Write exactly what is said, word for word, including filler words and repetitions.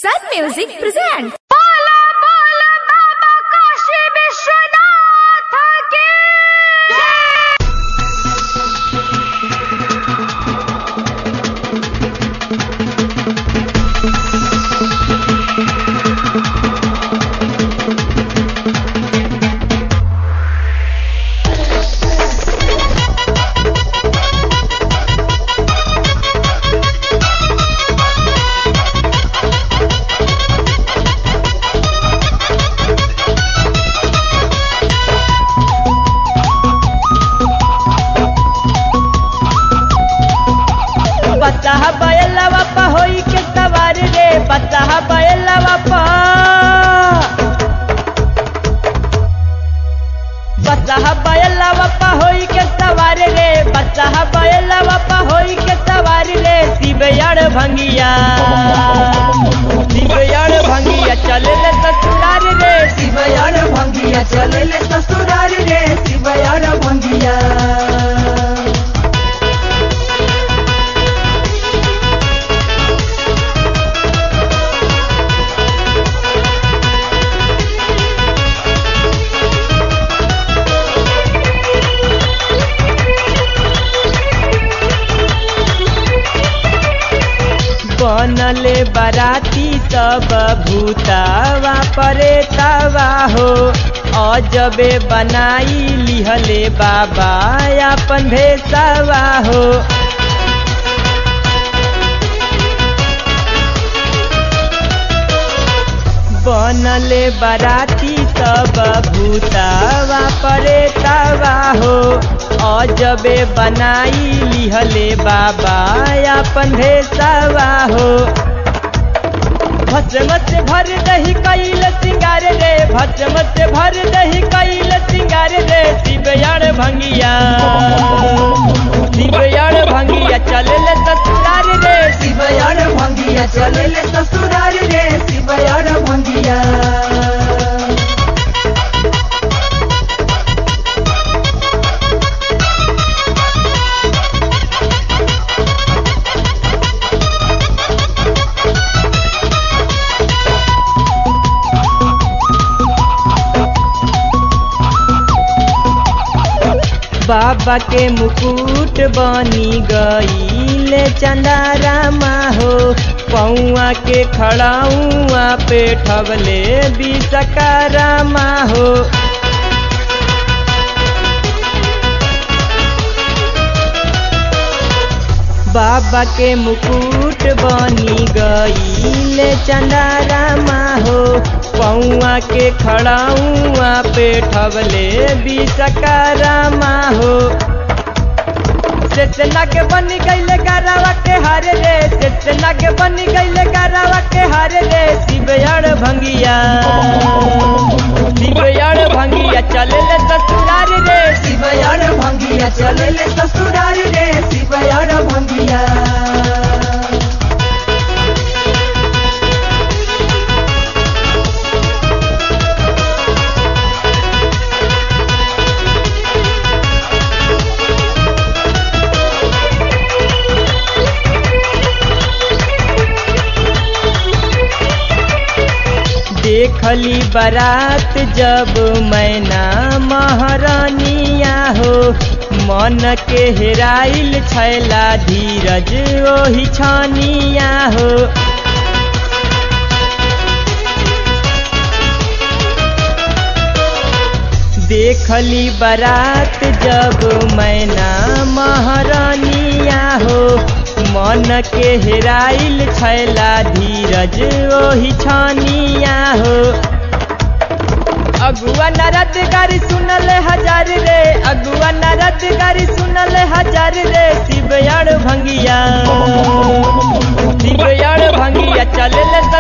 Sun Music presents बोला बोला बाबा काशी विश्वनाथ की बच्चा बैला बापा होई के सवार रे बच्चा बैला बापा बच्चा बैला बापा होई के सवार रे बच्चा बैला बापा होई के सवार रे शिवयाड़ भंगिया शिवयाड़ भंगिया चले ले ससुरार रे शिवयाड़ भंगिया चले ले ससुरार रे शिवयाड़ भंगिया बनले बराती सब भूतावा परेतावा हो अजबे बनाई लिहले बाबा अपन भेसावा हो बनले बराती सब भूतावा परेतावा हो अजबे बनाई लिहले बाबा अपन भेसावा हो भस्म से भर दही कैल सिंगार रे भस्म से भर दही कैल सिंगार रे शिवयाड़ भंगिया शिवयाड़ भंगिया चले ले ससुरार रे शिवयाड़ भंगिया चले ले ससुरार रे शिवयाड़ भंगिया बाबा के मुकुट बनी गई चंदारामा हो पौआ के खड़ाऊआ पे ठवले बिसकारामा हो बाबा के मुकुट बनी गई चंदारामा हो पौआ के खड़ाऊआ पे ठवले बिसकारामा हो चेतना के बनी गईले गारावा के हारे रे चेतना के बनी गईले गारावा के हारे रे शिवयाड़ भंगिया शिवयाड़ भंगिया चले ले ससुरार रे शिवयाड़ भंगिया चले ले ससुरार रे शिवयाड़ भंगिया देखली बारात जब मैना महारानिया हो मन के हेराइल छैला धीरज ओही छानिया हो देखली बारात जब मैना महारानिया हो मन के हेराइल छैला धीरज ओही छानिया हो अगुआ नरद गारी सुनल हजार रे अगुआ नरद गारी सुनल हजार रे शिवयाड़ भंगिया शिवयाड़ भंगिया चले ले